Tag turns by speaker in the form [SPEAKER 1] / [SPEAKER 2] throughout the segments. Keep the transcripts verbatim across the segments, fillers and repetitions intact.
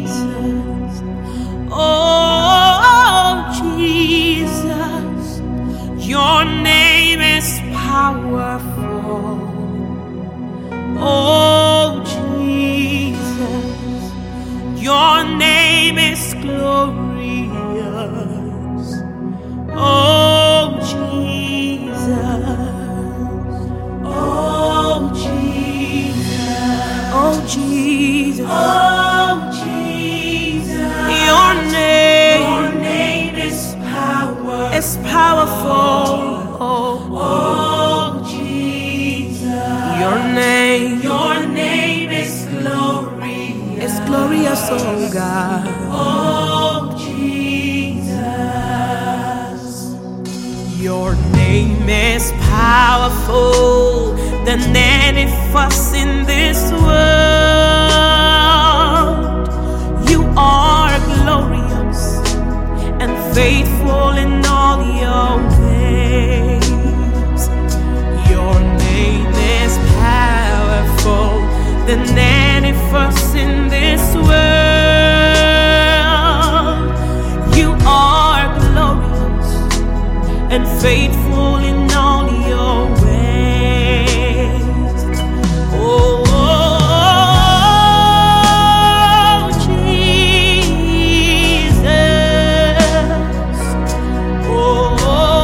[SPEAKER 1] Oh, Jesus, your name is powerful. Oh, Jesus, your name is glorious. Oh, Jesus, oh, Jesus, oh, Jesus, oh, Jesus, your name, your name is power, is powerful. Oh, oh, Jesus, your name, your name is glorious, is glorious, oh God. Oh, Jesus, your name is powerful than any fuss in this world. You are glorious and faithful in all your ways. Your name is powerful than any fuss in this world. You are glorious and faithful in all your ways. Oh, oh, Jesus. Oh,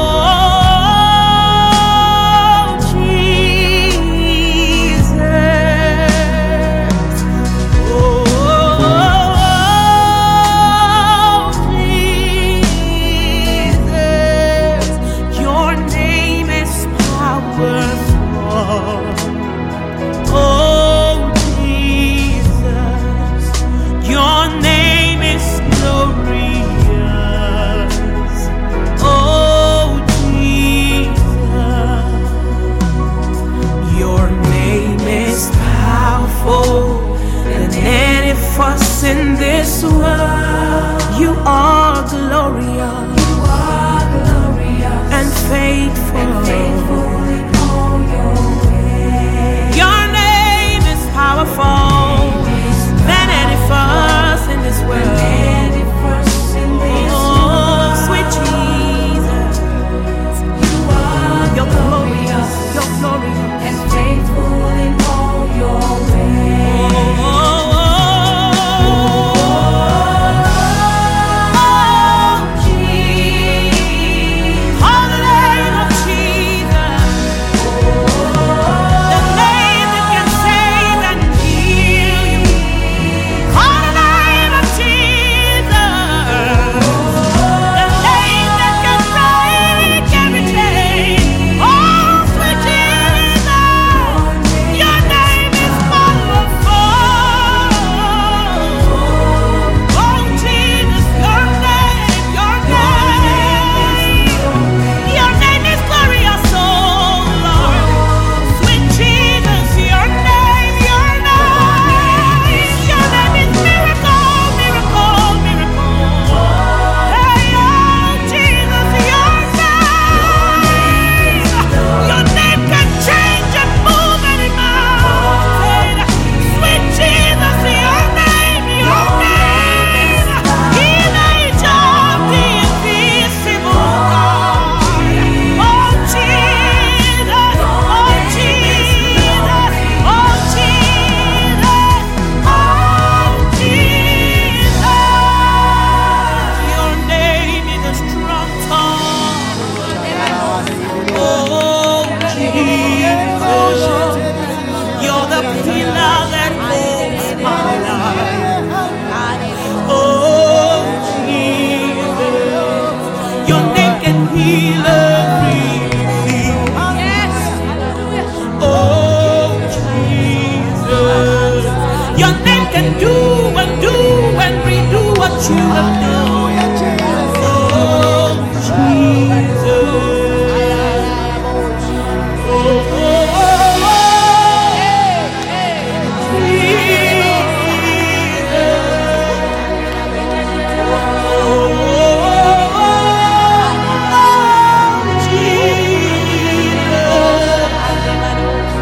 [SPEAKER 1] Jesus. Oh, Jesus. Your name is powerful. Oh, Jesus, your name is glorious. Oh, Jesus, your name is powerful than any fuss in this world. You are glorious, you are glorious and faithful, and faithful in all your ways. Your name is powerful than any fuss in this world. Oh, sweet Jesus, you are you're glorious, you're glorious and faithful in all your ways. Oh, Jesus, call the name of Jesus, the name that can save and heal you. Call the name of Jesus, the name that can break every chain. Oh, sweet Jesus, your name is powerful. Oh, Jesus, your name, your name, your name is glorious, oh Lord. Sweet Jesus, your name, your name, your name is miracle, miracle, miracle. Hey, oh Jesus, your name, your name can change and move any mountain. Sweet Jesus, your name, your name, image of the invisible God. Oh Jesus, oh Jesus, oh Jesus, oh Jesus. Your name is a strong tower. Oh Jesus, you're the pillar that holds my life. Oh Jesus, your name can heal everything. Oh Jesus, your name can do and do and redo what you have done. Oh Jesus. Oh, oh, oh,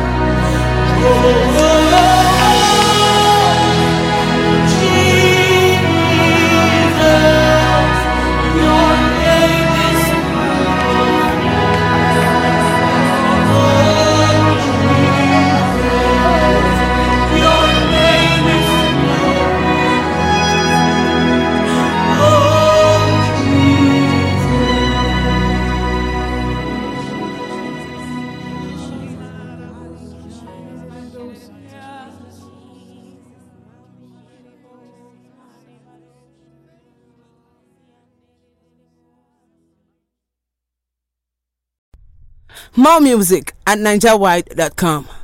[SPEAKER 1] Jesus.
[SPEAKER 2] More music at niger wide dot com.